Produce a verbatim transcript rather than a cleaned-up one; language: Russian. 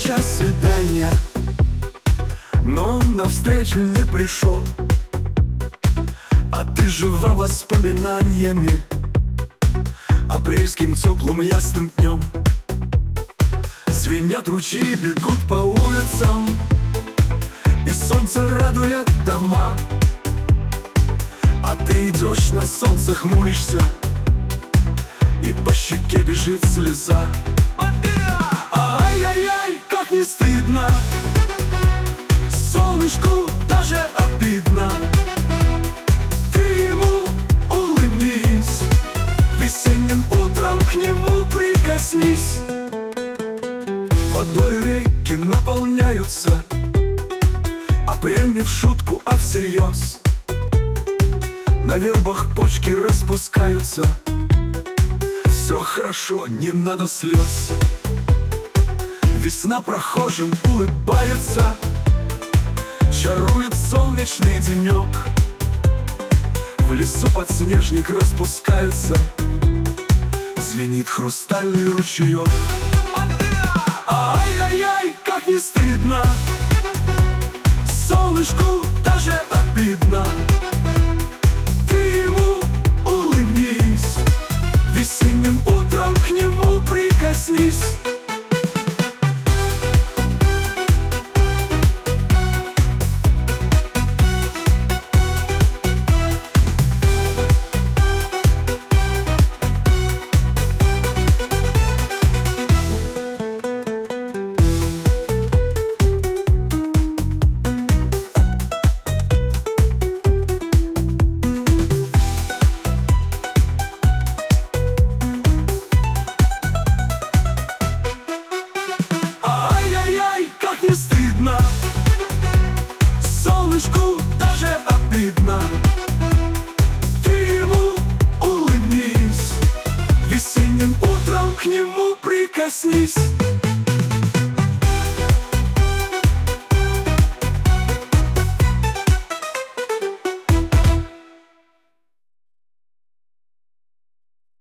час свидания, но он навстречу не пришел. А ты жива воспоминаниями апрельским теплым ясным днем. Звенят ручьи, бегут по улицам, и солнце радует дома. А ты идешь на солнце, хмуришься, и по щеке бежит слеза. Ай-яй-яй, как не стыдно, солнышку даже обидно. Ты ему улыбнись, весенним утром к нему прикоснись. Водой реки наполняются, апрель не в шутку, а всерьез. На вербах почки распускаются, все хорошо, не надо слез. Весна прохожим улыбается, чарует солнечный денек. В лесу подснежник распускается, звенит хрустальный ручеек. Ай-яй-яй, как не стыдно, солнышку даже обидно. Ты ему улыбнись, весенним утром к нему прикоснись. Не стыдно, солнышку даже обидно. Ты ему улыбнись, весенним утром к нему прикоснись.